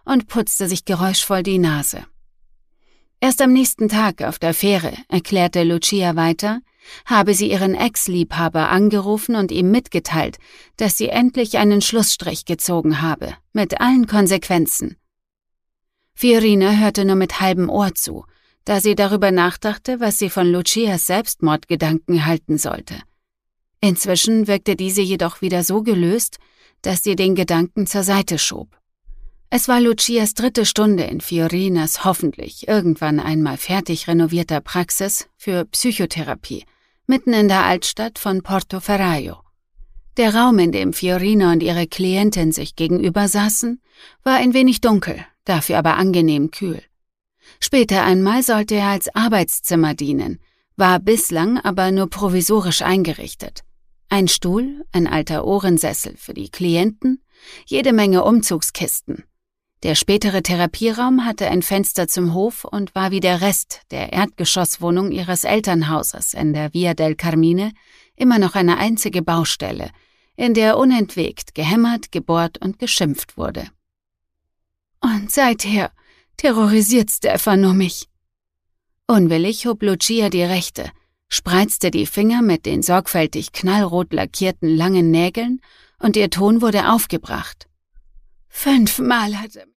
und putzte sich geräuschvoll die Nase. Erst am nächsten Tag auf der Fähre, erklärte Lucia weiter, habe sie ihren Ex-Liebhaber angerufen und ihm mitgeteilt, dass sie endlich einen Schlussstrich gezogen habe, mit allen Konsequenzen. Fiorina hörte nur mit halbem Ohr zu, da sie darüber nachdachte, was sie von Lucias Selbstmordgedanken halten sollte. Inzwischen wirkte diese jedoch wieder so gelöst, dass sie den Gedanken zur Seite schob. Es war Lucias 3. Stunde in Fiorinas hoffentlich irgendwann einmal fertig renovierter Praxis für Psychotherapie, mitten in der Altstadt von Portoferraio. Der Raum, in dem Fiorina und ihre Klientin sich gegenüber saßen, war ein wenig dunkel, dafür aber angenehm kühl. Später einmal sollte er als Arbeitszimmer dienen, war bislang aber nur provisorisch eingerichtet. Ein Stuhl, ein alter Ohrensessel für die Klienten, jede Menge Umzugskisten. Der spätere Therapieraum hatte ein Fenster zum Hof und war wie der Rest der Erdgeschosswohnung ihres Elternhauses in der Via del Carmine immer noch eine einzige Baustelle, in der unentwegt gehämmert, gebohrt und geschimpft wurde. Und seither terrorisiert Stefano mich. Unwillig hob Lucia die rechte, spreizte die Finger mit den sorgfältig knallrot lackierten langen Nägeln und ihr Ton wurde aufgebracht. 5-mal hat er